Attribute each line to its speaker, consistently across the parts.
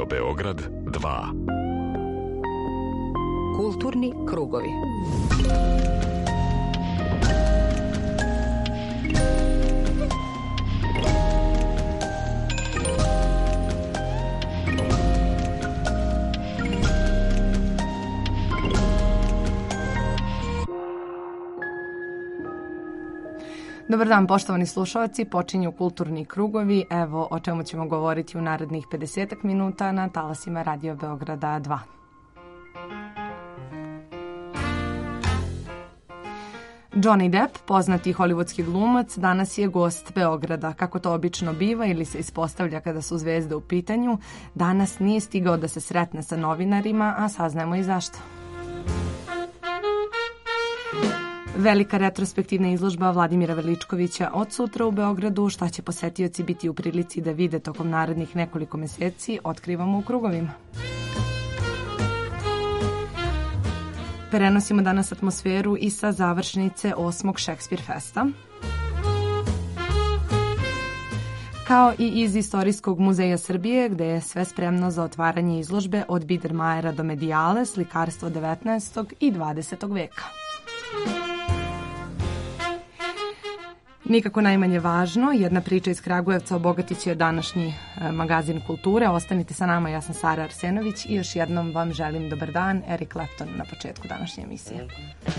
Speaker 1: Beograd 2.
Speaker 2: Kulturni krugovi. Dobar dan, poštovani slušalci, počinju kulturni krugovi. Evo o čemu ćemo govoriti u narednih 50 minuta na talasima Radio Beograda 2. Johnny Depp, poznati hollywoodski glumac, danas je gost Beograda. Kako to obično biva ili se ispostavlja kada su zvezde u pitanju, danas nije stigao da se sretne sa novinarima, a saznajemo i zašto. Velika retrospektivna izložba Vladimira Veličkovića od sutra u Beogradu. Šta će posetioci biti u prilici da vide tokom narednih nekoliko meseci, otkrivamo u krugovima. Prenosimo danas atmosferu i sa završnice 8. Šekspir Festa. Kao i iz Istorijskog muzeja Srbije, gde je sve spremno za otvaranje izložbe od Biedermajera do Medijale, slikarstvo 19. i 20. veka. Nikako najmanje važno, jedna priča iz Kragujevca obogatit će današnji magazin kulture. Ostanite sa nama, ja sam Sara Arsenović i još jednom vam želim dobar dan. Eric Clapton na početku današnje emisije.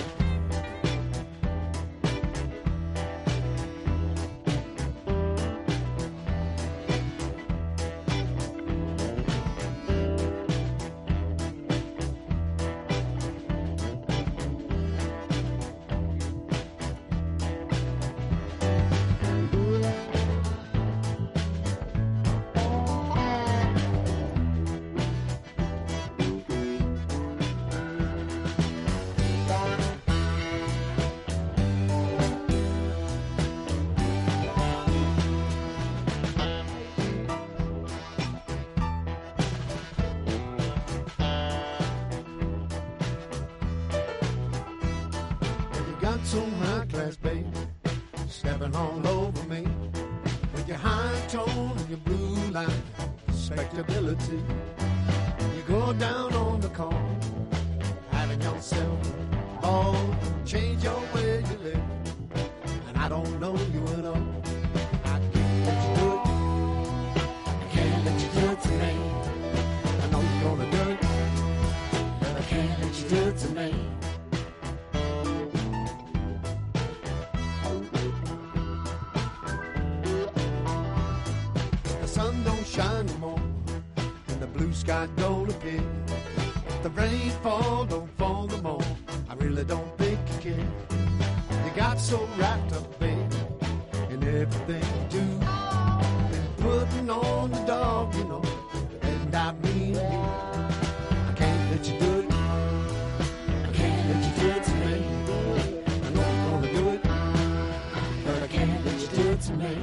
Speaker 3: So high class, baby, stepping all over me with your high tone and your blue line, respectability. You go down on the corner, having yourself a ball, change your way you live, and I don't know you at all. I can't let you do it. I can't let you do it to me. I know you're gonna do it, but I can't let you do it to me. Sky don't appear. If the rain fall, don't fall no more. I really don't think you care. You got so wrapped up, baby, in everything you do. Been putting on the dog, you know, and I mean you. I can't let you do it. I can't let you do it to me. I know you're gonna do it, but I can't let you do it to me.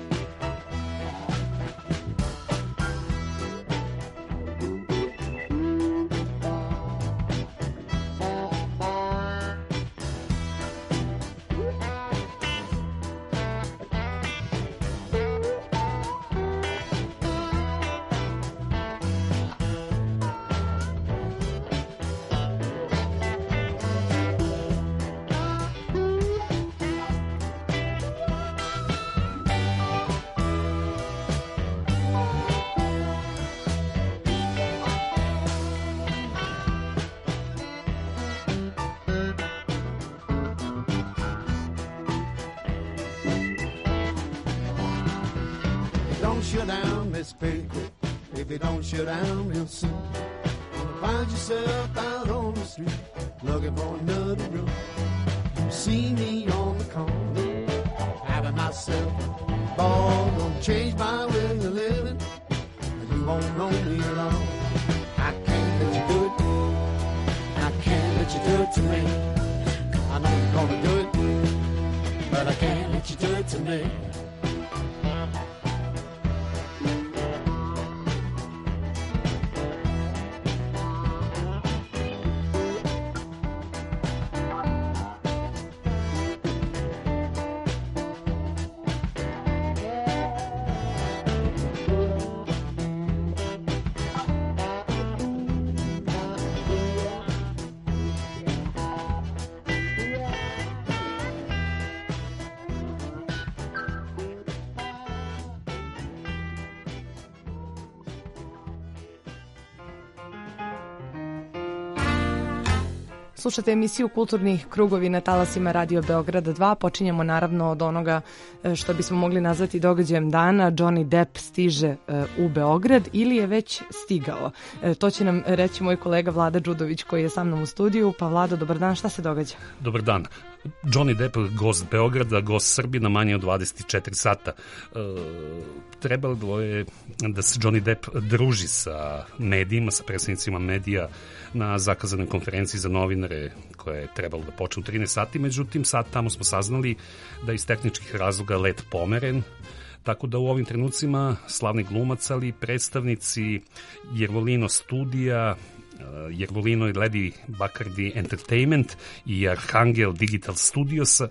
Speaker 3: Shut down this pretty quick. If you don't shut down real soon, you'll find yourself out on the street looking for another room. You see me on the corner, having myself a ball. Gonna change my way of living, and you won't know me at all. I can't let you do it. I can't let you do it to me. I know you're gonna do it, but I can't let you do it to me.
Speaker 2: Slušate emisiju Kulturni krugovi na talasima Radio Beograda 2. Počinjemo naravno od onoga što bismo mogli nazvati događajem dana. Johnny Depp stiže u Beograd ili je već stigao. To će nam reći moj kolega Vlada Đudović koji je sa mnom u studiju. Pa Vlado, dobar dan, šta se događa?
Speaker 1: Dobar dan. Johnny Depp, gost Beograda, gost Srbije na manje od 24 sata. Trebalo je da se Johnny Depp druži sa medijima, sa predstavnicima medija na zakazanoj konferenciji za novinare koja je trebalo da počne u 13 sati. Međutim, sad tamo smo saznali da iz tehničkih razloga let pomeren, tako da u ovim trenucima slavni glumac, ali i predstavnici Jervolino studija, Jervolino i Lady Bacardi Entertainment i Arhangel Digital Studiosa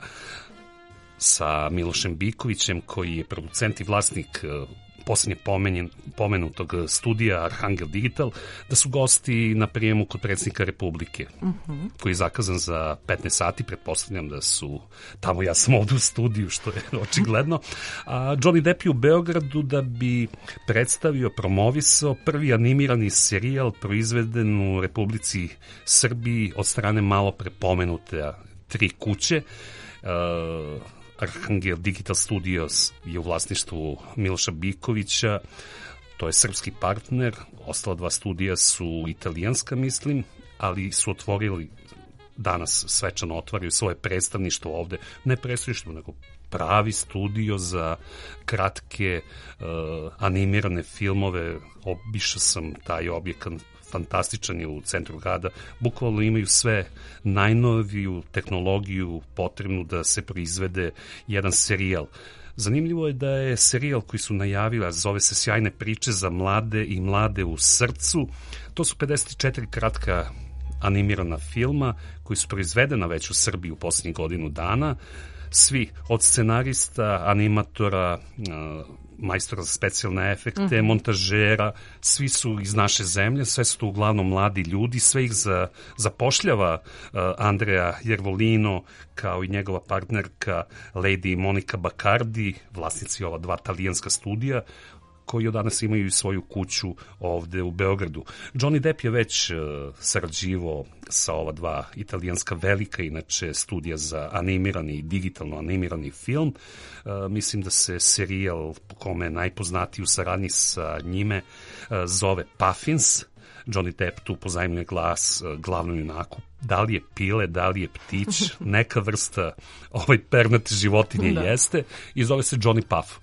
Speaker 1: sa Milošem Bikovićem koji je producent i vlasnik posljednje pomenutog studija Arhangel Digital, da su gosti na prijemu kod predsjednika Republike, koji je zakazan za 15 sati. Pretpostavljam da su tamo, ja sam ovdje u studiju, što je očigledno. A Johnny Depp je u Beogradu da bi predstavio, promovisao prvi animirani serijal proizveden u Republici Srbiji od strane malo prepomenute tri kuće. Arhangel Digital Studios je u vlasništvu Miloša Bikovića, to je srpski partner, ostala dva studija su italijanska, mislim, ali su otvorili, danas svečano otvaraju svoje predstavništvo ovde, ne predstavništvo, nego pravi studio za kratke animirane filmove. Obišao sam taj objekat, fantastičan je u centru grada, bukvalno imaju sve najnoviju tehnologiju potrebnu da se proizvede jedan serijal. Zanimljivo je da je serijal koji su najavili, zove se Sjajne priče za mlade i mlade u srcu. To su 54 kratka animirana filma koji su proizvedena već u Srbiji u posljednjih godinu dana. Svi, od scenarista, animatora, majstora za specijalne efekte, montažera, svi su iz naše zemlje, sve su to uglavnom mladi ljudi, sve ih zapošljava Andrea Jervolino kao i njegova partnerka Lady Monica Bacardi, vlasnici ova dva talijanska studija, koji od danas imaju i svoju kuću ovde u Beogradu. Johnny Depp je već sarađivao sa ova dva italijanska velika, inače studija za animirani i digitalno animirani film. Mislim da se serijal po kome je najpoznatiji u saradnji sa njime zove Puffins. Johnny Depp tu pozajmljuje glas glavnom junaku. Da li je pile, da li je ptić, neka vrsta pernate životinje jeste i zove se Johnny Puff.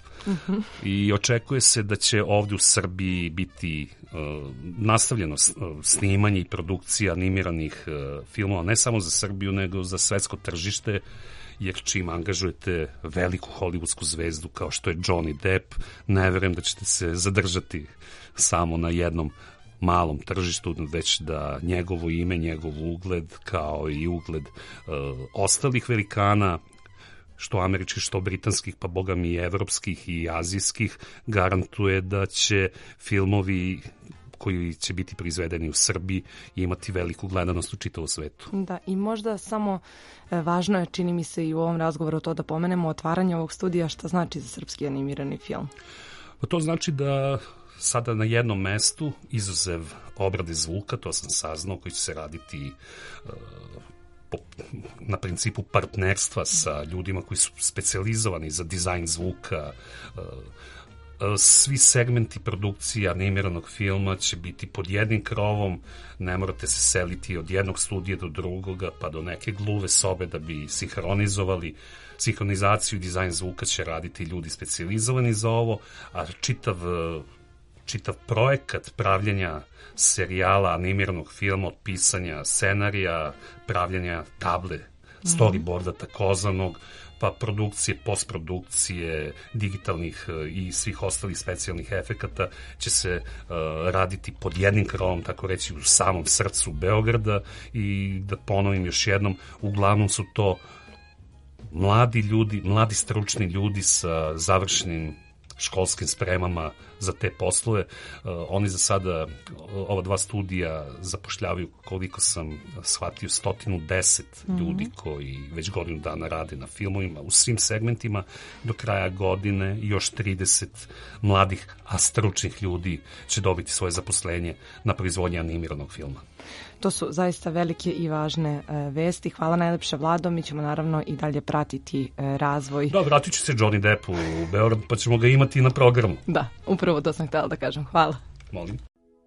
Speaker 1: I očekuje se da će ovdje u Srbiji biti nastavljeno snimanje i produkcija animiranih filmova, ne samo za Srbiju, nego za svetsko tržište, jer čim angažujete veliku hollywoodsku zvezdu kao što je Johnny Depp, ne verujem da ćete se zadržati samo na jednom malom tržištu, već da njegovo ime, njegov ugled, kao i ugled ostalih velikana, što američkih, što britanskih, pa boga mi i evropskih i azijskih, garantuje da će filmovi koji će biti proizvedeni u Srbiji imati veliku gledanost u čitavom svetu.
Speaker 2: Da, i možda samo važno je, čini mi se i u ovom razgovoru to da pomenemo, otvaranje ovog studija, šta znači za srpski animirani film?
Speaker 1: To znači da sada na jednom mestu, izuzev obrade zvuka, to sam saznao, koji će se raditi na principu partnerstva sa ljudima koji su specijalizovani za dizajn zvuka. Svi segmenti produkcije animiranog filma će biti pod jednim krovom, ne morate se seliti od jednog studija do drugoga, pa do neke gluve sobe da bi sinhronizovali. Sinhronizaciju i dizajn zvuka će raditi ljudi specijalizovani za ovo, a čitav projekat pravljenja serijala, animiranog filma, od pisanja scenarija, pravljenja table, storyboarda takozvanog, pa produkcije, postprodukcije, digitalnih i svih ostalih specijalnih efekata će se raditi pod jednim krovom, tako reći u samom srcu Beograda. I da ponovim još jednom, uglavnom su to mladi ljudi, mladi stručni ljudi sa završenim školskim spremama za te poslove. Oni za sada, ova dva studija zapošljavaju, koliko sam shvatio, 110 ljudi koji već godinu dana rade na filmovima u svim segmentima. Do kraja godine još 30 mladih, a stručnih ljudi će dobiti svoje zaposlenje na proizvodnji animiranog filma.
Speaker 2: To su zaista velike i važne vesti. Hvala najlepše, Vlado. Mi ćemo naravno i dalje pratiti razvoj.
Speaker 1: Da, vratit će se Johnny Depp u Beograd, pa ćemo ga imati na programu.
Speaker 2: Da, upravo to sam htjela da kažem. Hvala.
Speaker 1: Molim.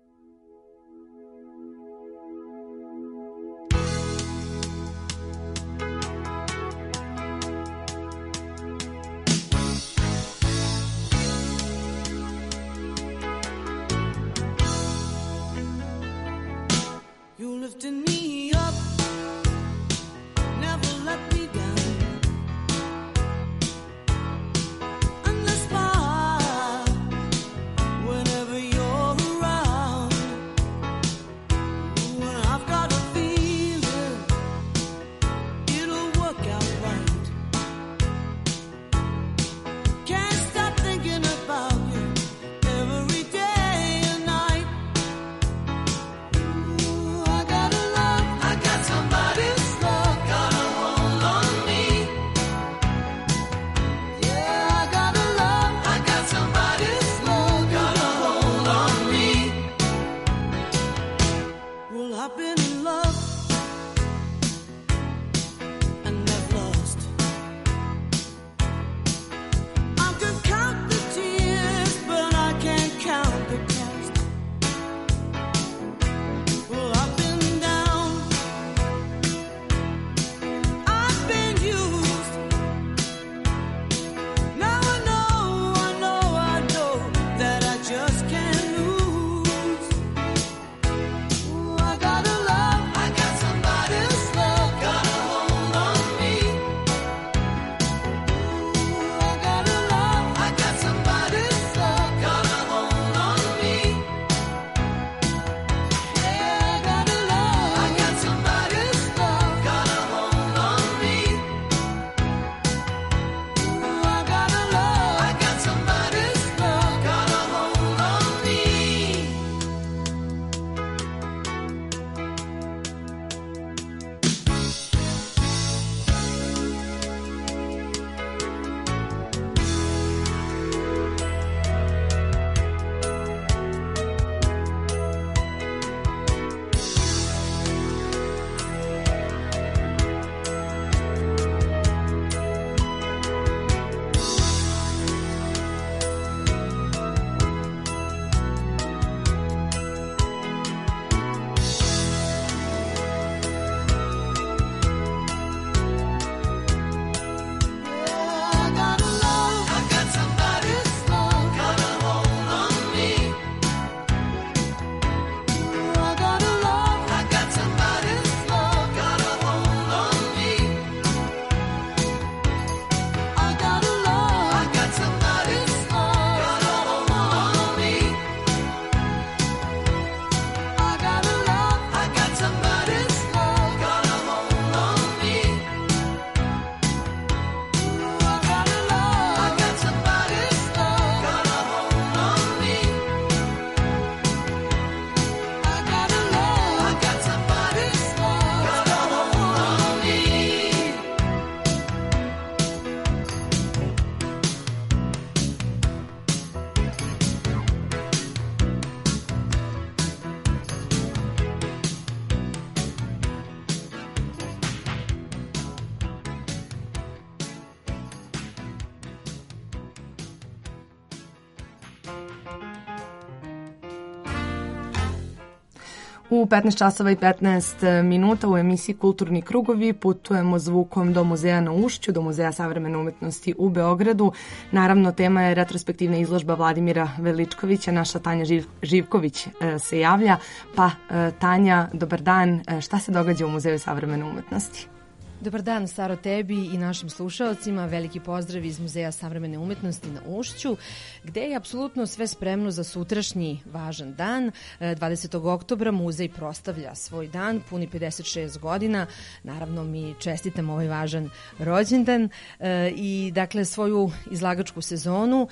Speaker 2: U 15 časova i 15 minuta u emisiji Kulturni krugovi putujemo zvukom do muzeja na Ušću, do Muzeja savremene umetnosti u Beogradu. Naravno, tema je retrospektivna izložba Vladimira Veličkovića. Naša Tanja Živković se javlja. Pa, Tanja, dobar dan. Šta se događa u Muzeju savremene umetnosti?
Speaker 4: Dobar dan, Saro, tebi i našim slušaocima. Veliki pozdrav iz Muzeja savremene umetnosti na Ušću, gde je apsolutno sve spremno za sutrašnji važan dan. 20. oktobra muzej proslavlja svoj dan, puni 56 godina. Naravno, mi čestitamo ovaj važan rođendan i dakle svoju izlagačku sezonu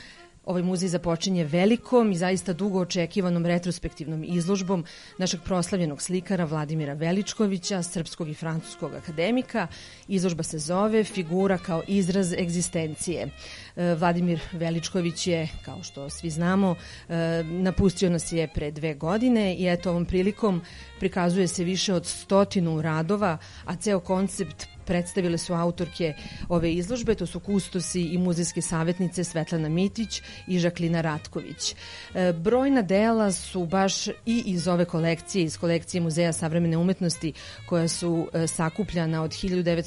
Speaker 4: Ovaj muzej započinje velikom i zaista dugo očekivanom retrospektivnom izložbom našeg proslavljenog slikara Vladimira Veličkovića, srpskog i francuskog akademika. Izložba se zove Figura kao izraz egzistencije. Vladimir Veličković je, kao što svi znamo, napustio nas je pre 2 godine i eto ovom prilikom prikazuje se više od 100 radova, a ceo koncept predstavile su autorke ove izložbe, to su kustosi i muzejske savjetnice Svetlana Mitić i Žaklina Ratković. Brojna dela su baš i iz ove kolekcije, iz kolekcije Muzeja savremene umetnosti, koja su sakupljana od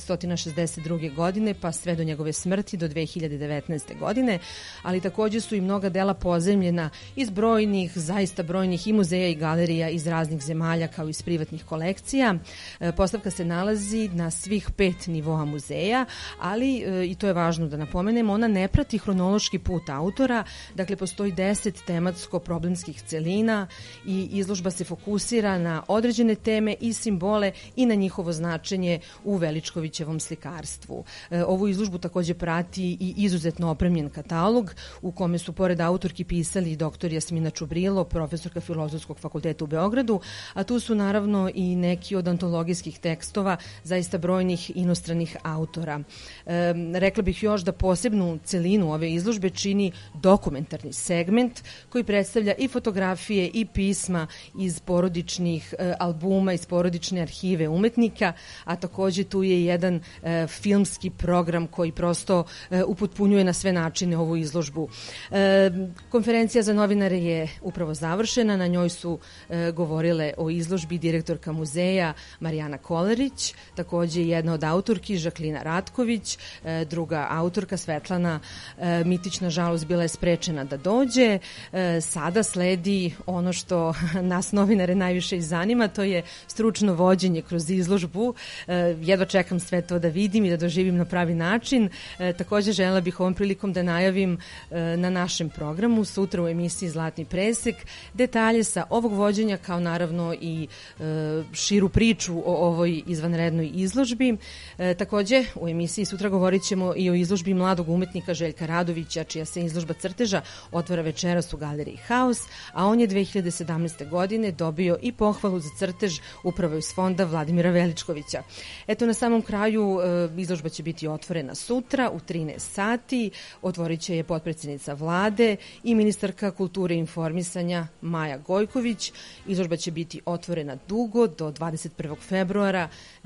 Speaker 4: 1962. godine pa sve do njegove smrti do 2019. godine, ali takođe su i mnoga dela pozajmljena iz brojnih, zaista brojnih i muzeja i galerija iz raznih zemalja kao iz privatnih kolekcija. Postavka se nalazi na svih 5 nivoa muzeja, ali i to je važno da napomenemo, ona ne prati hronološki put autora, dakle postoji 10 tematsko-problemskih celina i izložba se fokusira na određene teme i simbole i na njihovo značenje u Veličkovićevom slikarstvu. Ovu izložbu takođe prati i izuzetno opremljen katalog u kome su pored autorki pisali dr. Jasmina Čubrilo, profesorka Filozofskog fakulteta u Beogradu, a tu su naravno i neki od antologijskih tekstova zaista brojnih inostranih autora. Rekla bih još da posebnu celinu ove izložbe čini dokumentarni segment koji predstavlja i fotografije i pisma iz porodičnih albuma, iz porodične arhive umetnika, a takođe tu je jedan filmski program koji prosto upotpunjuje na sve načine ovu izložbu. Konferencija za novinare je upravo završena, na njoj su govorile o izložbi direktorka muzeja Marijana Kolerić, takođe jedna od autorki Žaklina Ratković, druga autorka Svetlana Mitić, nažalost, bila je sprečena da dođe. Sada sledi ono što nas novinare najviše i zanima, to je stručno vođenje kroz izložbu. Jedva čekam sve to da vidim i da doživim na pravi način. Takođe želela bih ovom prilikom da najavim na našem programu sutra u emisiji Zlatni presek detalje sa ovog vođenja, kao naravno i širu priču o ovoj izvanrednoj izložbi. Takođe, u emisiji sutra govorit ćemo i o izložbi mladog umetnika Željka Radovića, čija se izložba crteža otvara večeras u galeriji Haos, a on je 2017. godine dobio i pohvalu za crtež upravo iz fonda Vladimira Veličkovića. Eto, na samom kraju izložba će biti otvorena sutra u 13 sati. Otvorit će je potpredsjednica vlade i ministarka kulture i informisanja Maja Gojković. Izložba će biti otvorena dugo do 21. februara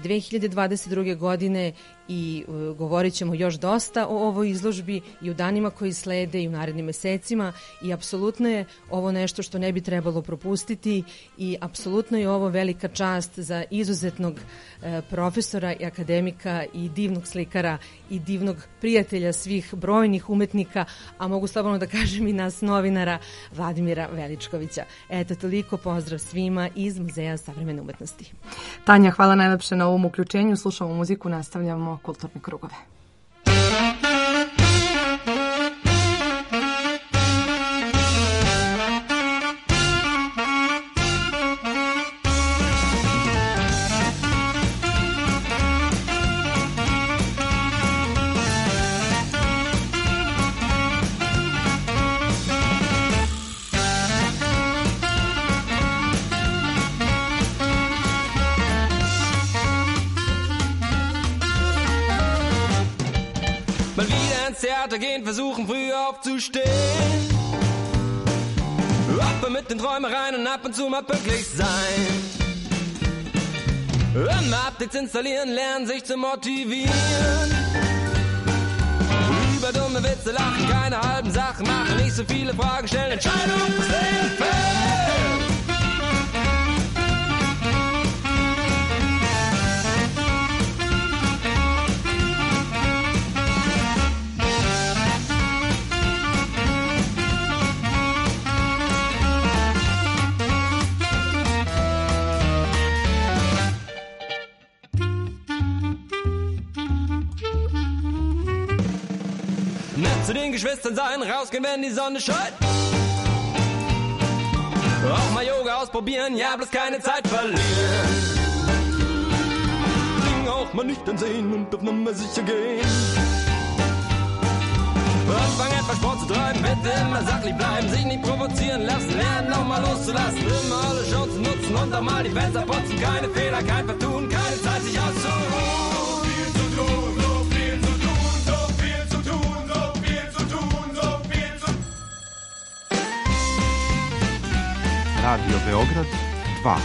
Speaker 4: 2022. godine i govorit ćemo još dosta o ovoj izložbi i u danima koji slede i u narednim mesecima i apsolutno je ovo nešto što ne bi trebalo propustiti i apsolutno je ovo velika čast za izuzetnog profesora i akademika i divnog slikara i divnog prijatelja svih brojnih umetnika, a mogu slobodno da kažem i nas novinara, Vladimira Veličkovića. Eto, toliko, pozdrav svima iz Muzeja savremene umetnosti.
Speaker 2: Tanja, hvala najlepše na ovom uključenju. Slušamo muziku, nastavljamo kulturne krugove.
Speaker 5: Theater gehen, versuchen früh aufzustehen. Ab mit den Träumereien und ab und zu mal pünktlich sein. Immer Updates installieren, lernen sich zu motivieren. Über dumme Witze lachen, keine halben Sachen machen, nicht so viele Fragen stellen, Entscheidungen fällen. Zu den Geschwistern sein, rausgehen, wenn die Sonne scheint. Auch mal Yoga ausprobieren, ja, bloß keine Zeit verlieren. Dinge auch mal nüchtern sehen und auf Nummer sicher gehen. Anfang etwas Sport zu treiben, bitte immer sachlich bleiben, sich nicht provozieren lassen, lernen auch mal loszulassen, immer alle Chancen nutzen und auch mal die Fenster putzen, keine Fehler, kein Vertun, keine Zeit sich auszuruhen.
Speaker 6: Radio Beograd 2.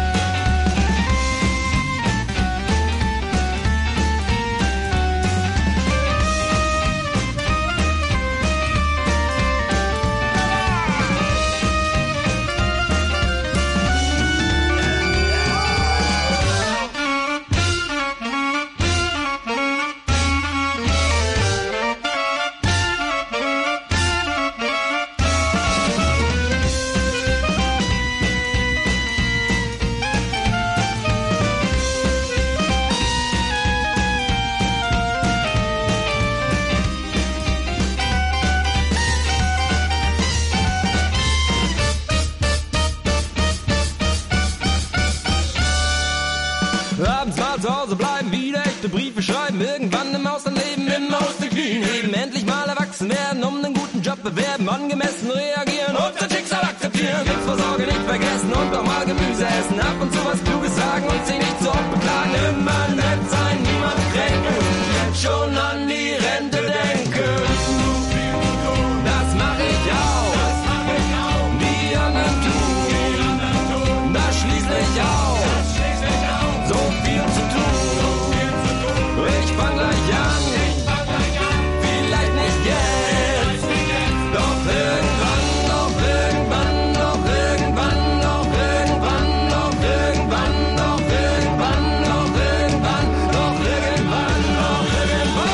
Speaker 5: Abends mal zu Hause bleiben, wieder echte Briefe schreiben, irgendwann im Ausland leben, im Haus die Knie heben, endlich mal erwachsen werden, um einen guten Job bewerben, angemessen reagieren und sein Schicksal akzeptieren. Selbstversorge nicht vergessen und auch mal Gemüse essen, ab und zu was Kluges sagen und sich nicht so oft beklagen. Immer nett sein, niemand kränken, jetzt schon an die Rente denken. Das mach ich auch, die anderen tun, das schließlich auch. So viel zu tun, ich fang gleich an, vielleicht nicht jetzt, doch irgendwann, doch irgendwann, doch irgendwann, doch irgendwann, doch irgendwann, doch irgendwann, doch irgendwann, doch irgendwann, doch irgendwann.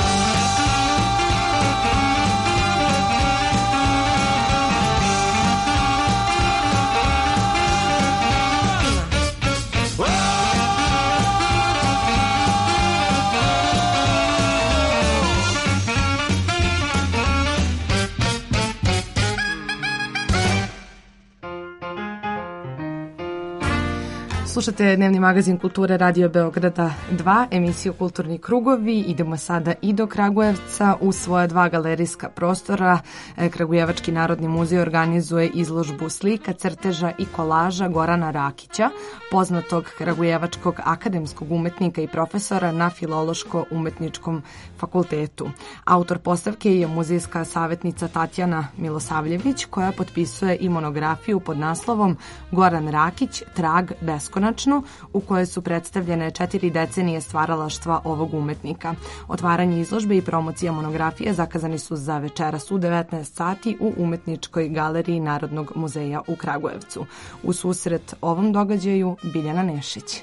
Speaker 2: Slušate dnevni magazin Kulture Radio Beograda 2, emisiju Kulturni krugovi. Idemo sada i do Kragujevca. U svoja dva galerijska prostora Kragujevački narodni muzej organizuje izložbu slika, crteža i kolaža Gorana Rakića, poznatog kragujevačkog akademskog umetnika i profesora na Filološko-umetničkom fakultetu. Autor postavke je muzejska savjetnica Tatjana Milosavljević, koja potpisuje i monografiju pod naslovom Goran Rakić, trag beskonačno, u kojoj su predstavljene 4 decenije stvaralaštva ovog umetnika. Otvaranje izložbe i promocija monografije zakazani su za večeras u 19 sati u Umetničkoj galeriji Narodnog muzeja u Kragujevcu. U susret ovom događaju Biljana Nešić.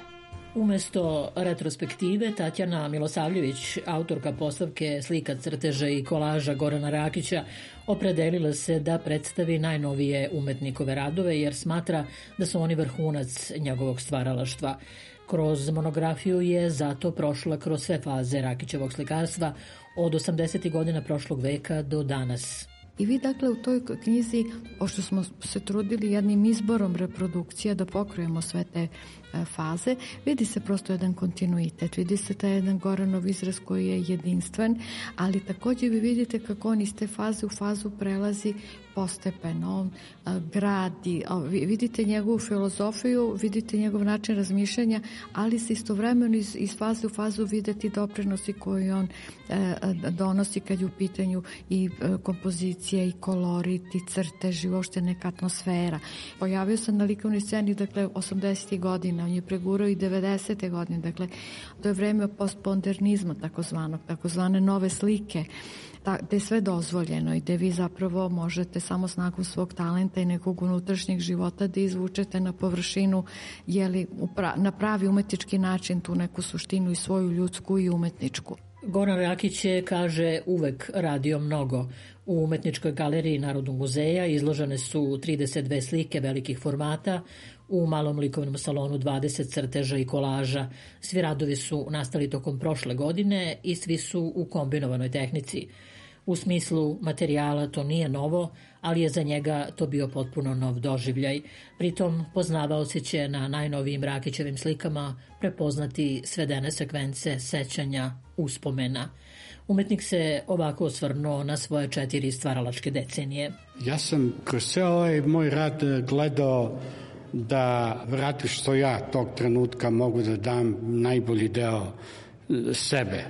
Speaker 7: Umesto retrospektive, Tatjana Milosavljević, autorka postavke slika, crteža i kolaža Gorana Rakića, opredelila se da predstavi najnovije umetnikove radove jer smatra da su oni vrhunac njegovog stvaralaštva. Kroz monografiju je zato prošla kroz sve faze Rakićevog slikarstva od 80. godina prošlog veka do danas.
Speaker 8: I vi dakle u toj knjizi, pošto smo se trudili jednim izborom reprodukcija da pokrojemo sve te faze, vidi se prosto jedan kontinuitet, vidi se taj jedan Goranov izraz koji je jedinstven, ali također vi vidite kako on iz te faze u fazu prelazi postepeno, on gradi, vidite njegovu filozofiju, vidite njegov način razmišljanja, ali se istovremeno iz faze u fazu videti doprinosi koji on donosi kad je u pitanju i kompozicija i kolorit i crtež i uopšte neka atmosfera. Pojavio se na likovnoj sceni, dakle, 80. godina, on je pregurao i 90. godine, dakle, to je vreme postmodernizma takozvane nove slike, gde je sve dozvoljeno i gde vi zapravo možete samo snagom svog talenta i nekog unutrašnjeg života da izvučete na površinu, na pravi umetnički način tu neku suštinu i svoju ljudsku i umetničku.
Speaker 7: Goran Rakić je, kaže, uvek radio mnogo. U Umetničkoj galeriji Narodnog muzeja izložene su 32 slike velikih formata, u malom likovnom salonu 20 crteža i kolaža. Svi radovi su nastali tokom prošle godine i svi su u kombinovanoj tehnici. U smislu materijala to nije novo, ali je za njega to bio potpuno nov doživljaj. Pritom poznavaoci će na najnovijim Rakićevim slikama prepoznati svedene sekvence sećanja, uspomena. Umetnik se ovako osvrnuo na svoje 4 stvaralačke decenije.
Speaker 9: Ja sam kroz sve ovaj moj rad gledao da vrati što ja tog trenutka mogu da dam najbolji deo sebe,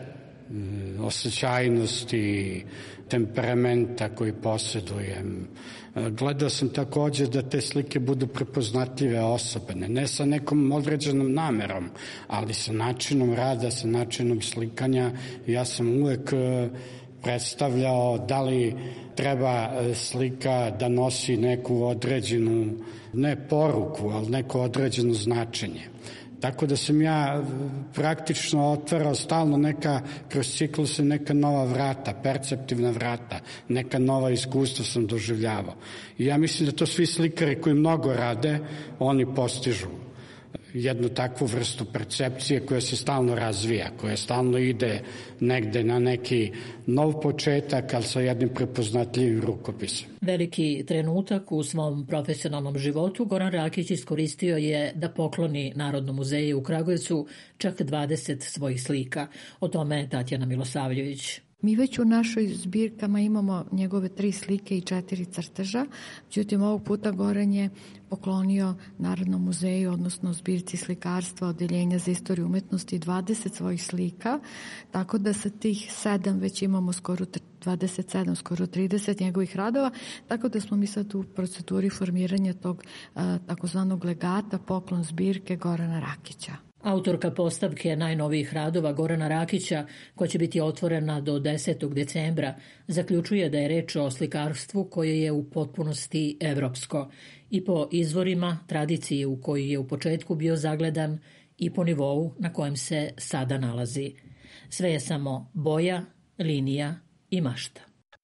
Speaker 9: osjećajnosti, temperamenta koji posjedujem. Gledao sam takođe da te slike budu prepoznatljive, osobene, ne sa nekom određenom namerom, ali sa načinom rada, sa načinom slikanja. Ja sam uvek predstavljao da li treba slika da nosi neku određenu, ne poruku, ali neko određeno značenje. Tako da sam ja praktično otvarao stalno kroz cikluse neka nova vrata, perceptivna vrata, neka nova iskustva sam doživljavao. I ja mislim da to svi slikari koji mnogo rade, oni postižu jednu takvu vrstu percepcije koja se stalno razvija, koja stalno ide negde na neki nov početak, ali sa jednim prepoznatljivim rukopisom.
Speaker 7: Veliki trenutak u svom profesionalnom životu Goran Rakić iskoristio je da pokloni Narodnom muzeju u Kragujevcu čak 20 svojih slika. O tome Tatjana Milosavljević.
Speaker 8: Mi već u našoj zbirkama imamo njegove 3 slike i 4 crteža, međutim ovog puta Goran je poklonio Narodnom muzeju, odnosno zbirci slikarstva Odeljenja za istoriju umetnosti 20 svojih slika, tako da sa tih 7 već imamo skoro 27, skoro 30 njegovih radova, tako da smo mi sad u proceduri formiranja tog takozvanog legata, poklon zbirke Gorana Rakića.
Speaker 7: Autorka postavke najnovijih radova Gorana Rakića, koja će biti otvorena do 10. decembra, zaključuje da je reč o slikarstvu koje je u potpunosti evropsko i po izvorima, tradiciji u kojoj je u početku bio zagledan i po nivou na kojem se sada nalazi. Sve je samo boja, linija i mašta.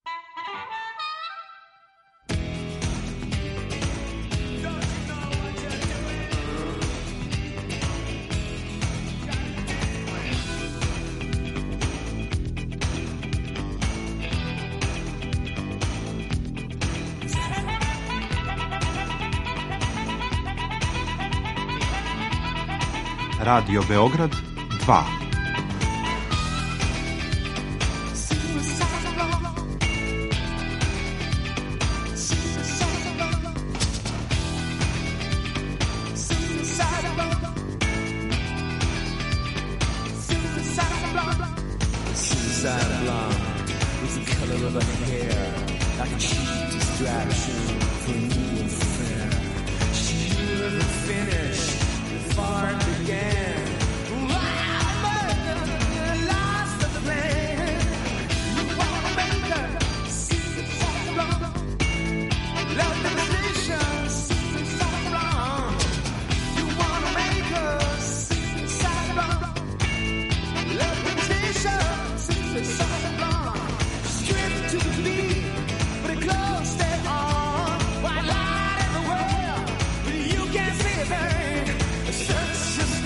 Speaker 6: Radio Beograd 2.
Speaker 3: Just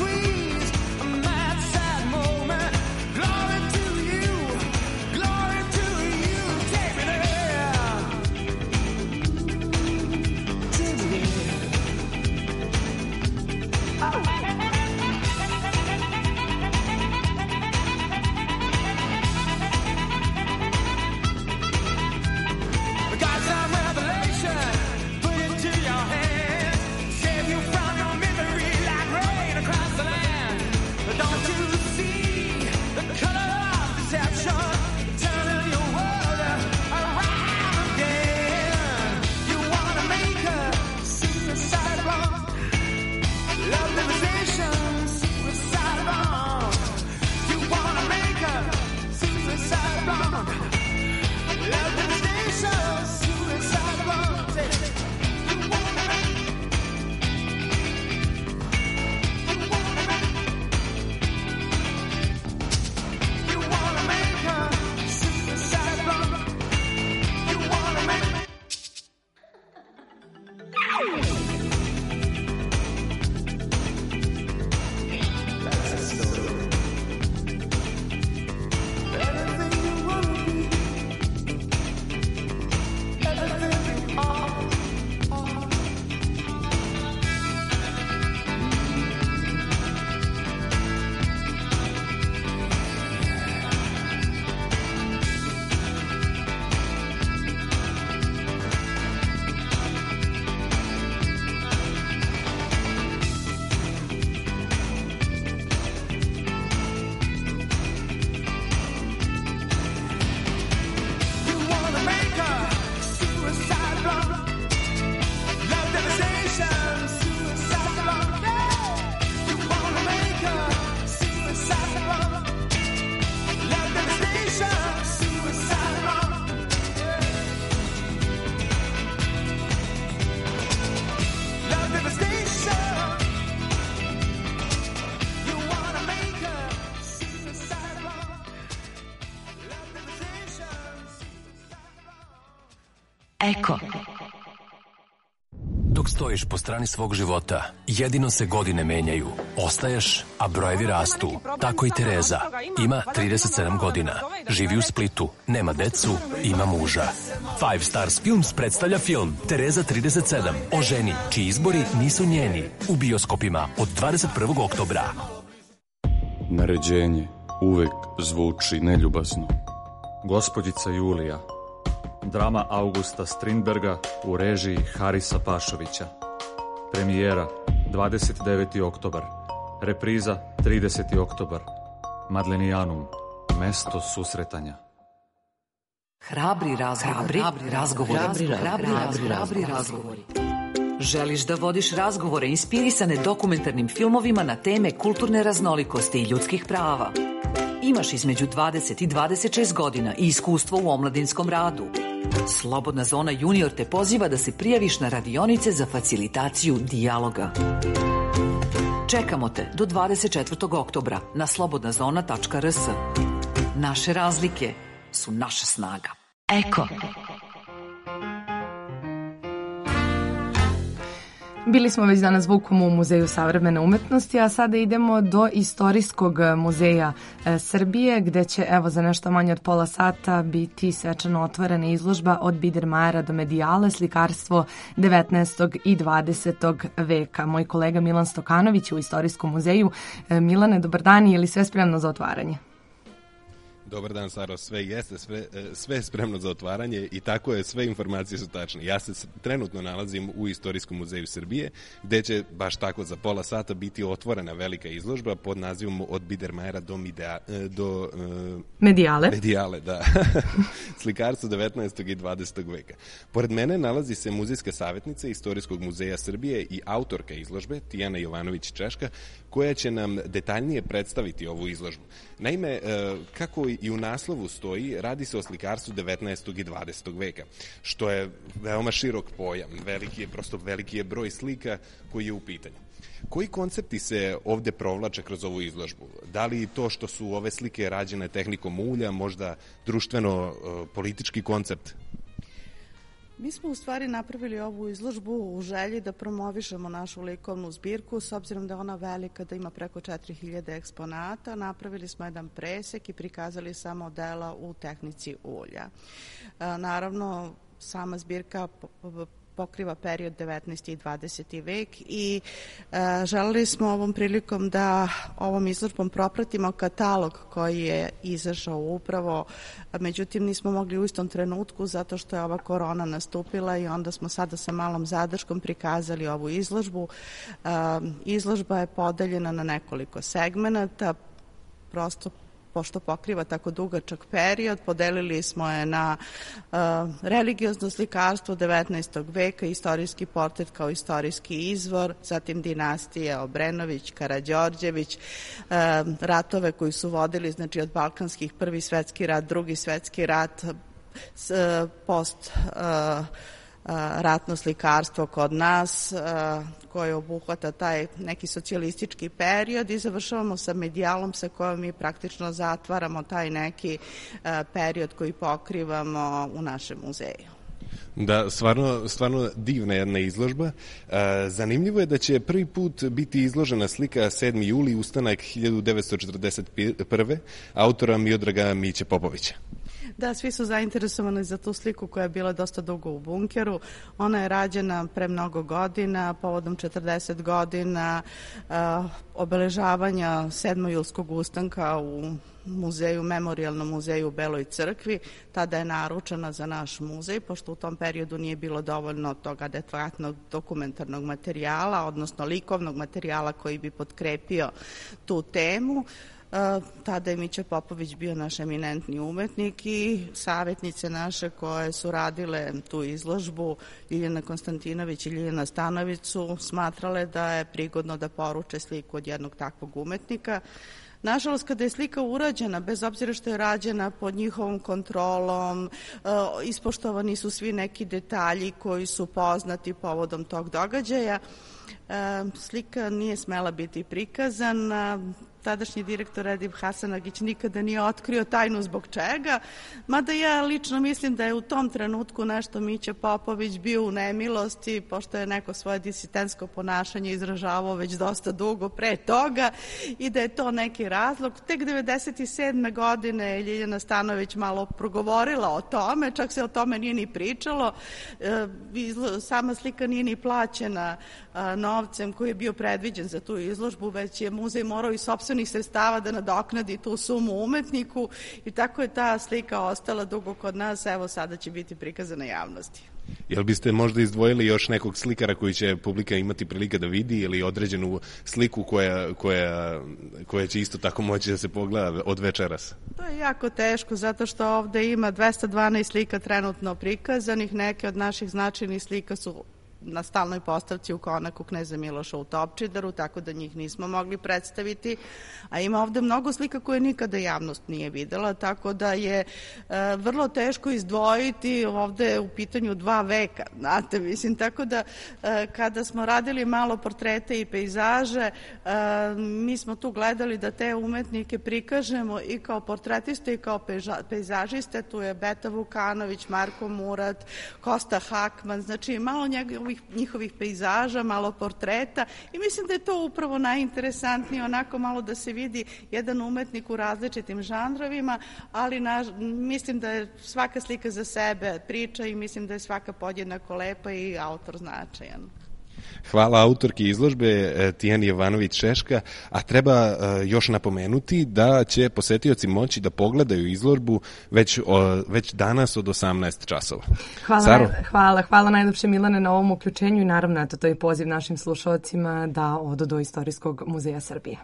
Speaker 10: Eko. Dok stojiš po strani svog života, jedino se godine menjaju. Ostaješ, a brojevi rastu. Tako i Tereza. Ima 37 godina. Živi u Splitu. Nema decu, ima muža. Five Stars Films predstavlja film Tereza 37 o ženi čiji izbori nisu njeni. U bioskopima od 21. oktobra.
Speaker 11: Naređenje uvek zvuči neljubazno. Gospođica Julija. Drama Augusta Strindberga u režiji Harisa Pašovića. Premijera 29. oktobar. Repriza 30. oktobar. Madlenijanum. Mesto susretanja.
Speaker 12: Hrabri razgovori. Želiš da vodiš razgovore inspirisane dokumentarnim filmovima na teme kulturne raznolikosti i ljudskih prava? Imaš između 20 i 26 godina i iskustvo u omladinskom radu. Slobodna zona junior te poziva da se prijaviš na radionice za facilitaciju dijaloga. Čekamo te do 24. oktobra na slobodnazona.rs. Naše razlike su naša snaga.
Speaker 10: Eko.
Speaker 2: Bili smo već danas Vukom u Muzeju savremene umetnosti, a sada idemo do Istorijskog muzeja Srbije, gde će evo za nešto manje od pola sata biti svečano otvorena izložba od Biedermajera do Medijale, slikarstvo 19. i 20. veka. Moj kolega Milan Stokanović u Istorijskom muzeju. Milane, dobar dan, je li sve spremno za otvaranje?
Speaker 13: Dobar dan, Saro, sve jeste, sve je spremno za otvaranje i tako je, sve informacije su tačne. Ja se trenutno nalazim u Istorijskom muzeju Srbije, gde će baš tako za pola sata biti otvorena velika izložba pod nazivom od Biedermajera do
Speaker 2: Medijale.
Speaker 13: Medijale, da. Slikarstvo 19. i 20. veka. Pored mene nalazi se muzejska savjetnica Istorijskog muzeja Srbije i autorka izložbe, Tijana Jovanović-Češka, koja će nam detaljnije predstaviti ovu izložbu. Naime, kako i u naslovu stoji, radi se o slikarstvu 19. i 20. veka, što je veoma širok pojam, veliki je broj slika koji je u pitanju. Koji koncepti se ovde provlače kroz ovu izložbu? Da li to što su ove slike rađene tehnikom ulja, možda društveno-politički koncept?
Speaker 14: Mi smo u stvari napravili ovu izložbu u želji da promovišemo našu likovnu zbirku, s obzirom da je ona velika, da ima preko 4000 eksponata. Napravili smo jedan presek i prikazali samo dela u tehnici ulja. Naravno, sama zbirka pokriva period 19. i 20. vek i želeli smo ovom prilikom da ovom izložbom propratimo katalog koji je izašao upravo, međutim nismo mogli u istom trenutku zato što je ova korona nastupila i onda smo sada sa malom zadrškom prikazali ovu izložbu. Izložba je podeljena na nekoliko segmenata, prosto pošto pokriva tako dugačak period, podelili smo je na religiozno slikarstvo 19. veka, istorijski portret kao istorijski izvor, zatim dinastije Obrenović, Karađorđević, ratove koji su vodili, znači od balkanskih, Prvi svetski rat, Drugi svetski rat, post ratno slikarstvo kod nas koje obuhvata taj neki socijalistički period i završavamo sa Medijalom sa kojom mi praktično zatvaramo taj neki period koji pokrivamo u našem muzeju.
Speaker 13: Da, stvarno divna jedna izložba. Zanimljivo je da će prvi put biti izložena slika 7. juli, ustanak 1941. autora Miodraga Miće Popovića.
Speaker 14: Da, svi su zainteresovani za tu sliku koja je bila dosta dugo u bunkeru. Ona je rađena pre mnogo godina, povodom 40 godina obeležavanja 7. julskog ustanka u muzeju, memorijalnom muzeju u Beloj crkvi. Tada je naručena za naš muzej, pošto u tom periodu nije bilo dovoljno tog adekvatnog dokumentarnog materijala, odnosno likovnog materijala koji bi potkrepio tu temu. Tada je Mića Popović bio naš eminentni umetnik i savjetnice naše koje su radile tu izložbu, Ljiljana Konstantinović i Ljiljana Stanović, su smatrale da je prigodno da poruče sliku od jednog takvog umetnika. Nažalost, kada je slika urađena, bez obzira što je rađena pod njihovom kontrolom, ispoštovani su svi neki detalji koji su poznati povodom tog događaja, slika nije smela biti prikazana. tadašnji direktor Edip Hasanagić nikada nije otkrio tajnu zbog čega, mada ja lično mislim da je u tom trenutku nešto Mića Popović bio u nemilosti, pošto je neko svoje disidentsko ponašanje izražavao već dosta dugo pre toga i da je to neki razlog. Tek 97. godine je Ljiljana Stanojević malo progovorila o tome, čak se o tome nije ni pričalo, sama slika nije ni plaćena novcem koji je bio predviđen za tu izložbu, već je muzej morao iz sopstvenih sredstava da nadoknadi tu sumu umetniku i tako je ta slika ostala dugo kod nas, evo sada će biti prikazana javnosti.
Speaker 13: Jel biste možda izdvojili još nekog slikara koji će publika imati prilike da vidi ili određenu sliku koja će isto tako moći da se pogleda od večeras?
Speaker 14: To je jako teško zato što ovde ima 212 slika trenutno prikazanih, neke od naših značajnih slika su na stalnoj postavci u konaku Kneza Miloša u Topčideru, tako da njih nismo mogli predstaviti, a ima ovde mnogo slika koje nikada javnost nije videla, tako da je vrlo teško izdvojiti ovde u pitanju 2 veka, znate, mislim, tako da kada smo radili malo portrete i pejzaže, mi smo tu gledali da te umetnike prikažemo i kao portretiste i kao pejzažiste, tu je Beta Vukanović, Marko Murat, Kosta Hakman, znači malo njihovih pejzaža, malo portreta i mislim da je to upravo najinteresantnije, onako malo da se vidi jedan umetnik u različitim žanrovima, ali mislim da je svaka slika za sebe priča i mislim da je svaka podjednako lepa i autor značajan.
Speaker 13: Hvala autorki izložbe Tijani Jovanović-Češka, a treba još napomenuti da će posetioci moći da pogledaju izložbu već danas od 18 časova.
Speaker 2: Hvala najljepše Milane na ovom uključenju i naravno to je poziv našim slušalcima da odu do Istorijskog muzeja Srbije.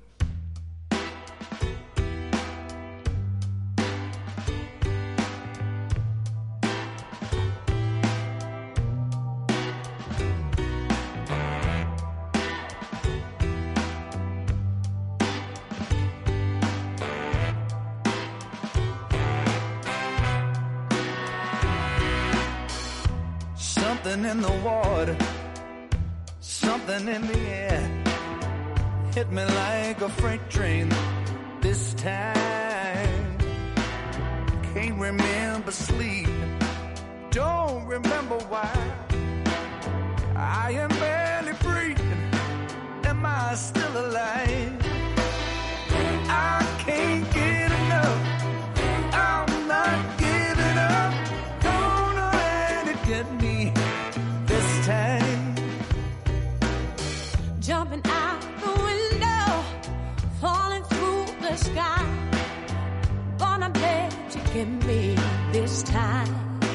Speaker 15: Something in the water, something in the air, hit me like a freight train this time. Can't remember sleeping, don't remember why. I am barely breathing, am I still alive? I can't get enough, I'm not giving up, gonna let it get me this time.
Speaker 16: Jumping out the window, falling through the sky, gonna let you get me this time.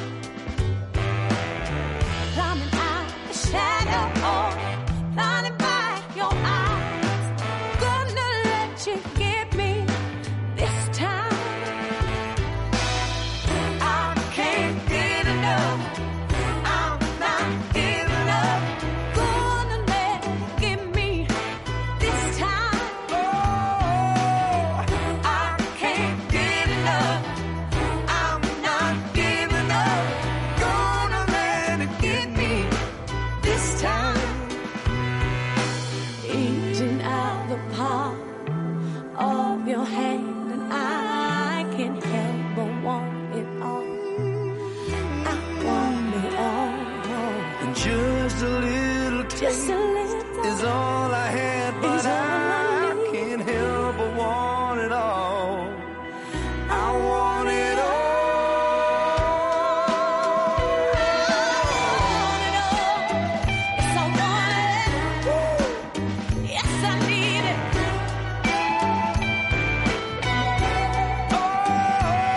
Speaker 16: Climbing out the shadow, blinded by your eyes, gonna let you get me this time. I can't get enough, I'm not giving up, gonna let it get me this time. Oh, I can't get enough, I'm not giving up, gonna let it get me this time. Eating out the palm of your hand, and I can't help but want it all. I want it all.
Speaker 15: And just a little taste is all I had, but I can't help but want it all. I want it all.
Speaker 16: Yes, I want it. Yes, I need it.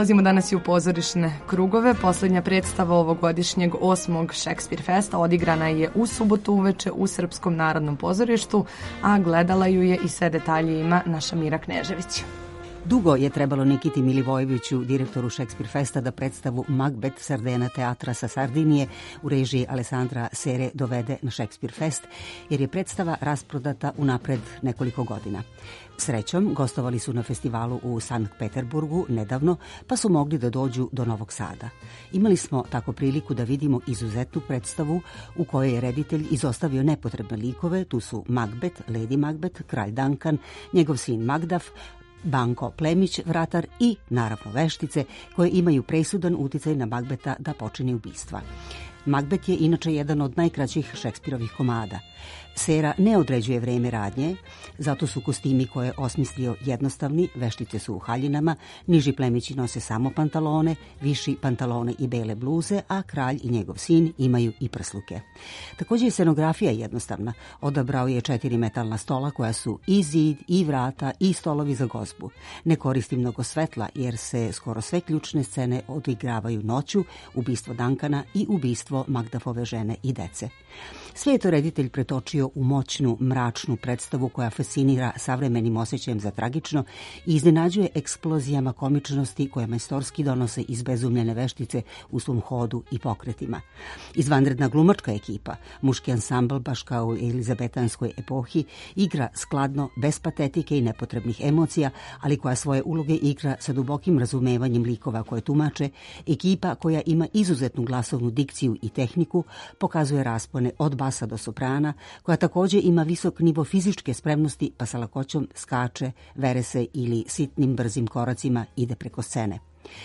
Speaker 2: ulazimo danas i u pozorišne krugove. Posljednja predstava ovogodišnjeg 8. Shakespeare Festa odigrana je u subotu uveče u Srpskom narodnom pozorištu, a gledala ju je i sve detalje ima naša Mira Knežević.
Speaker 17: Dugo je trebalo Nikiti Milivojeviću, direktoru Shakespeare Festa, da predstavu Macbeth Sardena teatra sa Sardinije u režiji Alessandra Sere dovede na Shakespeare Fest, jer je predstava rasprodata unapred nekoliko godina. Srećom, gostovali su na festivalu u Sankt Peterburgu nedavno, pa su mogli da dođu do Novog Sada. Imali smo tako priliku da vidimo izuzetnu predstavu u kojoj je reditelj izostavio nepotrebne likove. Tu su Macbeth, Lady Macbeth, kralj Duncan, njegov sin Macduff, Banko Plemić, vratar i, naravno, veštice koje imaju presudan uticaj na Macbetha da počini ubistva. Macbeth je inače jedan od najkraćih Šekspirovih komada. Sera ne određuje vreme radnje, zato su kostimi koje je osmislio jednostavni, veštice su u haljinama, niži plemići nose samo pantalone, viši pantalone i bele bluze, a kralj i njegov sin imaju i prsluke. Također je scenografija jednostavna. Odabrao je 4 metalna stola koja su i zid, i vrata, i stolovi za gozbu. Ne koristi mnogo svetla jer se skoro sve ključne scene odigravaju noću, ubistvo Duncana i ubistvo Macduffove žene i dece. Sve je to reditelj pretočio u moćnu, mračnu predstavu koja fascinira savremenim osjećajem za tragično i iznenađuje eksplozijama komičnosti koje majstorski donose iz bezumljene veštice u svom hodu i pokretima. Izvanredna glumačka ekipa, muški ansambl baš kao u elizabetanskoj epohi, igra skladno, bez patetike i nepotrebnih emocija, ali koja svoje uloge igra sa dubokim razumevanjem likova koje tumače. Ekipa koja ima izuzetnu glasovnu dikciju i tehniku pokazuje raspone od basa do soprana, koja također ima visok nivo fizičke spremnosti pa sa lakoćom skače, vere se ili sitnim brzim koracima ide preko scene.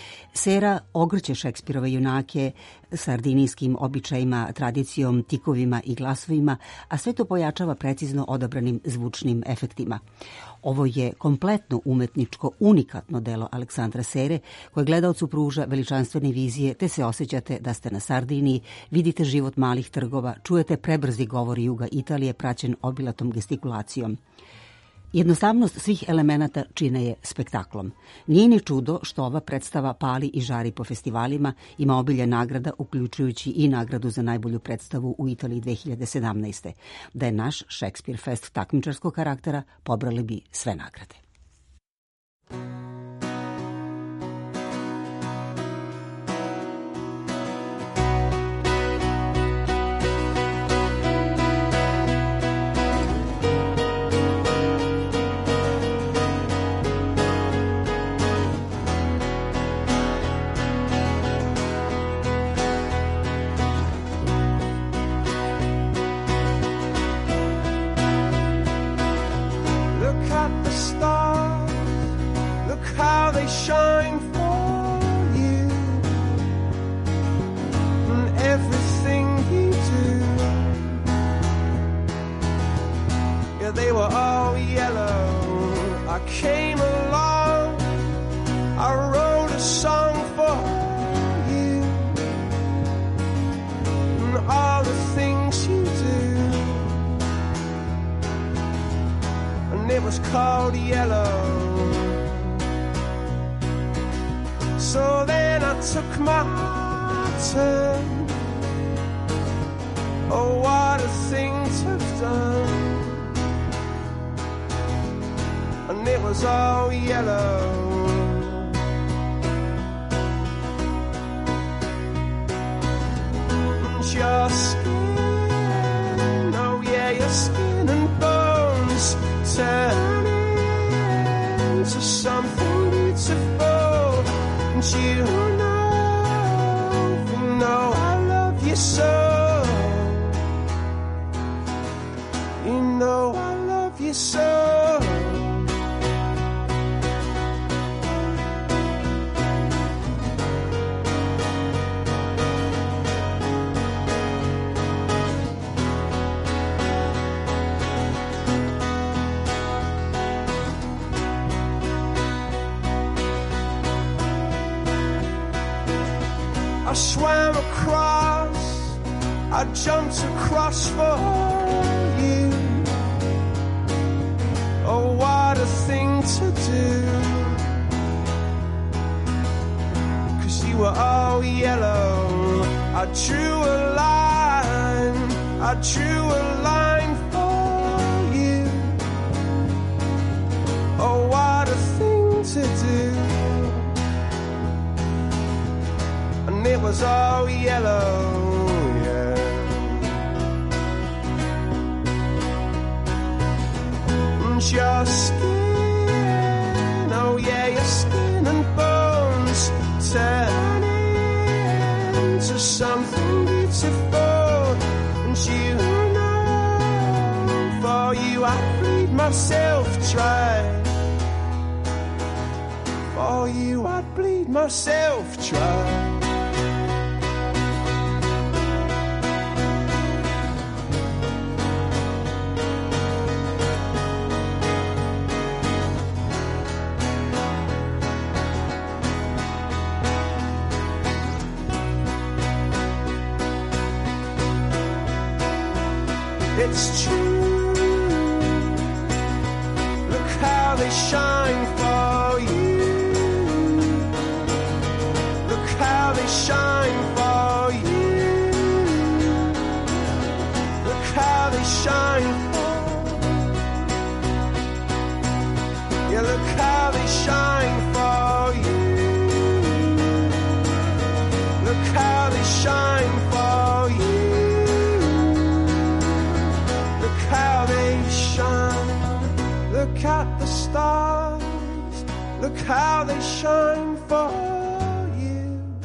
Speaker 17: Sera ogrće Šekspirove junake sardinijskim običajima, tradicijom, tikovima i glasovima, a sve to pojačava precizno odabranim zvučnim efektima. Ovo je kompletno umetničko, unikatno delo Aleksandra Sere, koje gledaocu pruža veličanstvene vizije, te se osjećate da ste na Sardiniji, vidite život malih trgova, čujete prebrzi govor juga Italije praćen obilatom gestikulacijom. Jednostavnost svih elemenata čine je spektaklom. Nije ni čudo što ova predstava pali i žari po festivalima, ima obilje nagrada, uključujući i nagradu za najbolju predstavu u Italiji 2017. Da je naš Shakespeare Fest takmičarskog karaktera, pobrali bi sve nagrade.
Speaker 15: Shine for you and everything you do. Yeah, they were all yellow. I came along, I wrote a song for you and all the things you do. And it was called Yellow. So then I took my turn. Oh, what a thing to have done. And it was all yellow. And your skin, oh yeah, your skin and bones turn into something beautiful. And you know I love you so. You know I love you so. I swam across, I jumped across for you. Oh, what a thing to do. were all yellow. I drew a line, I drew a line for you. Oh, what a thing to do. And it was all yellow, yeah. And your skin, oh yeah, your skin and bones turn into something beautiful. And you know, for you I bleed myself dry. For you I'd bleed myself dry. It's true. Look how they shine for you. Look how they shine for you. Look how they shine for you. Yeah, look how they shine for you. Look how they shine for you. How they shine. Look at the stars. Look how they shine for you.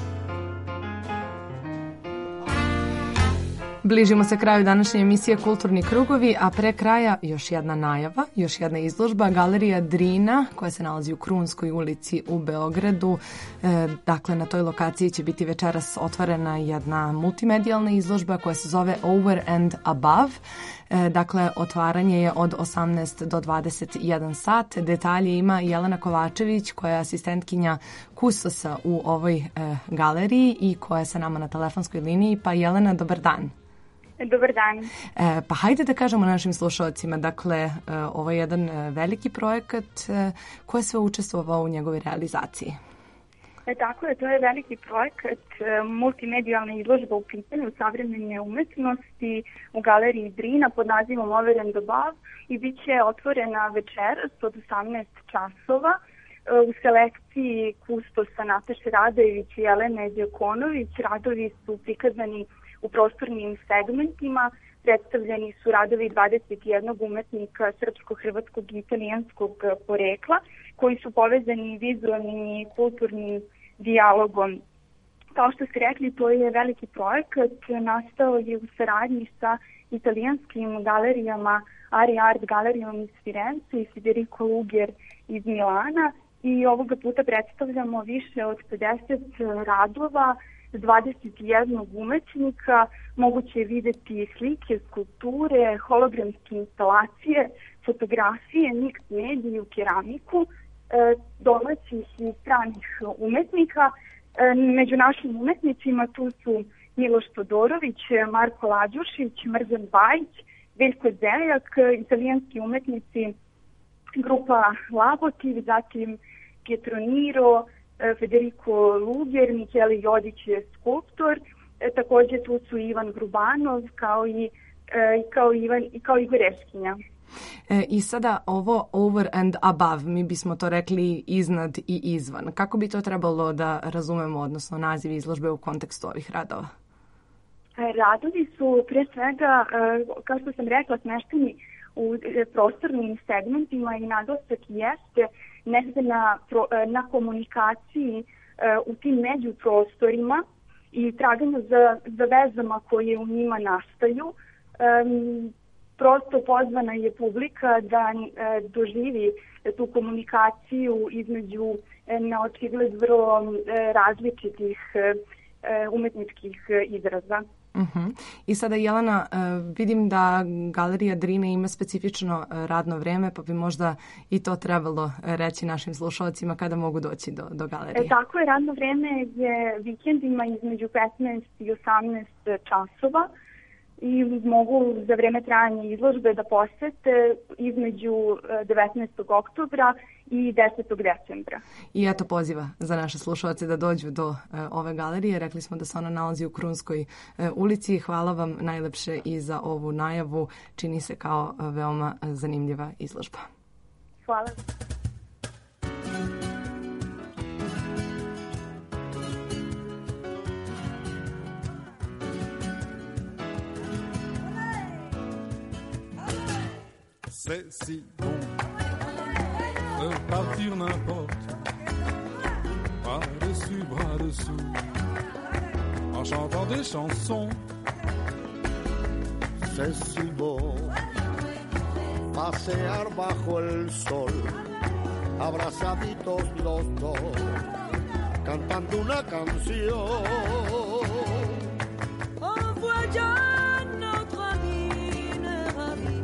Speaker 2: Bližimo se kraju današnje emisije Kulturni krugovi, a pre kraja još jedna najava, još jedna izložba, Galerija Drina, koja se nalazi u Krunskoj ulici u Beogradu. Dakle, na toj lokaciji će biti večeras otvorena jedna multimedijalna izložba koja se zove Over and Above. Dakle, otvaranje je od 18 do 21 sat. Detalje ima Jelena Kovačević, koja je asistentkinja kustosa u ovoj galeriji i koja je sa nama na telefonskoj liniji. Pa Jelena, dobar dan.
Speaker 18: Dobar dan.
Speaker 2: Pa hajde da kažemo našim slušalcima, dakle, ovo je jedan veliki projekat. Ko je sve učestvovao u njegovoj realizaciji?
Speaker 18: Tako je, to je veliki projekat, multimedijalna izložba u pitanju savremene umetnosti u Galeriji Drina pod nazivom Over and Above i bit će otvorena večeras od 18 časova u selekciji kustosa Nataše Radojević i Jelene Đakonović. Radovi su prikazani u prostornim segmentima, predstavljeni su radovi 21 umetnika srpsko-hrvatskog i italijanskog porekla, koji su povezani vizualnim i kulturnim dijalogom. Kao što ste rekli, to je veliki projekat, nastao je u saradnji sa italijanskim galerijama Ari Art galerijom iz Firence i Federico Luger iz Milana i ovoga puta predstavljamo više od 50 radova 21 umetnika. Moguće je videti slike, skulpture, hologramske instalacije, fotografije, mix mediju, keramiku, domaćih i stranih umetnika. Među našim umetnicima tu su Miloš Todorović, Marko Lađušić, Mrđan Bajić, Veljko Zeljak, italijanski umetnici grupa Labotiv, zatim Pietroniro, Federico Luger, Michele Jodić je skulptor, takođe tu su Ivan Grubanov kao Igor Eškinja.
Speaker 2: I sada ovo over and above, mi bismo to rekli iznad i izvan. Kako bi to trebalo da razumemo, odnosno naziv izložbe u kontekstu ovih radova?
Speaker 18: Radovi su pre svega, kao što sam rekla, smešteni u prostornim segmentima i naglasak jeste negde na komunikaciji u tim međuprostorima i traganju za vezama koje u njima nastaju. Prosto pozvana je publika da doživi tu komunikaciju između na očigled vrlo različitih umetničkih izraza.
Speaker 2: I sada, Jelena, vidim da Galerija Drina ima specifično radno vreme, pa bi možda i to trebalo reći našim slušalcima kada mogu doći do galerije.
Speaker 18: Tako je, radno vreme je vikendima između 15 i 18 časova i mogu za vreme trajanja izložbe da posete između 19. oktobra i 10. decembra.
Speaker 2: I eto poziva za naše slušalce da dođu do ove galerije. Rekli smo da se ona nalazi u Krunskoj ulici. Hvala vam najlepše i za ovu najavu. Čini se kao veoma zanimljiva izložba.
Speaker 18: Hvala.
Speaker 19: C'est si bon de partir n'importe, bras dessus, bras dessous, en chantant des chansons.
Speaker 3: C'est si beau pasear bajo el sol, abrazaditos los dos, cantando una canción.
Speaker 16: En voyant notre itinéraire,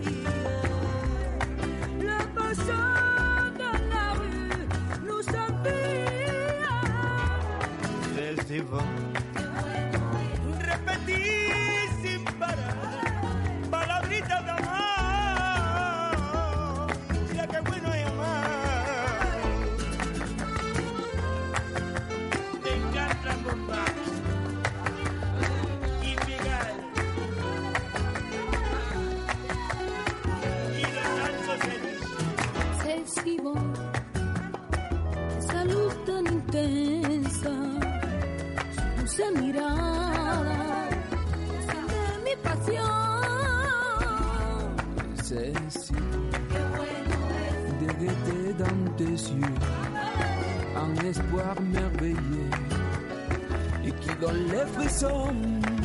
Speaker 16: le passant dans la rue nous envia.
Speaker 3: C'est si bon.
Speaker 16: Repetí sin parar palabritas de amor. Mira qué bueno es amar. Me encanta bombar y pegar. Y los salsos
Speaker 20: C'est si bon, esa luz tan intensa, dulce mirada, enciende mi pasión.
Speaker 5: C'est si de gaieté dans tes yeux, un espoir merveilleux et qui donne les frissons.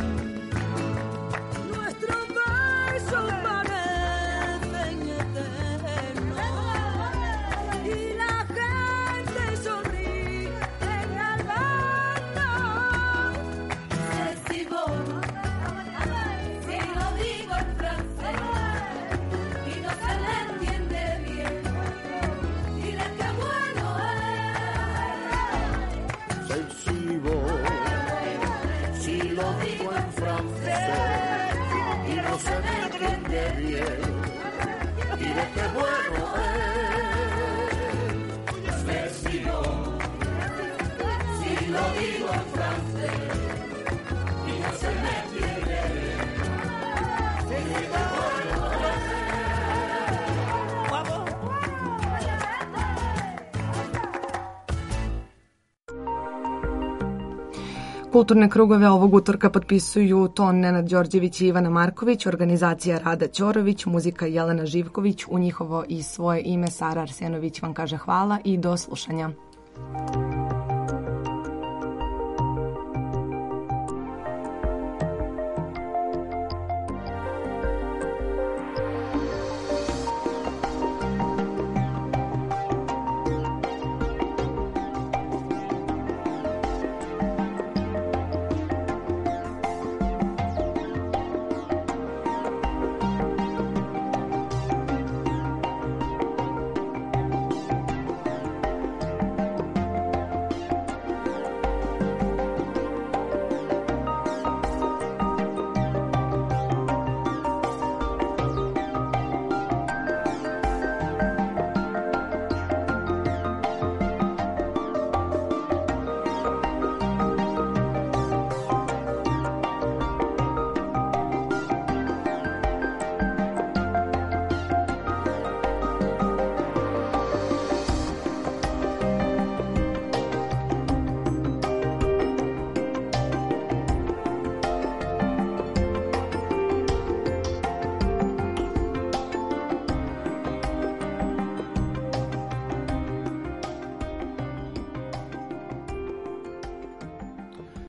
Speaker 16: Nuestros besos parecen eternos y la gente sonríe en el bando.
Speaker 20: C'est si beau, si lo digo en francés y no se le entiende bien, dile qué bueno es.
Speaker 3: C'est si beau, si lo digo en francés y no se me entiende bien, dile qué bueno es. C'est si beau, si lo digo en francés y no se me entiende bien, dile qué bueno
Speaker 2: Kulturne krugove ovog utorka potpisuju ton Nenad Đorđević i Ivana Marković, organizacija Rada Ćorović, muzika Jelena Živković, u njihovo i svoje ime Sara Arsenović vam kaže hvala i do slušanja.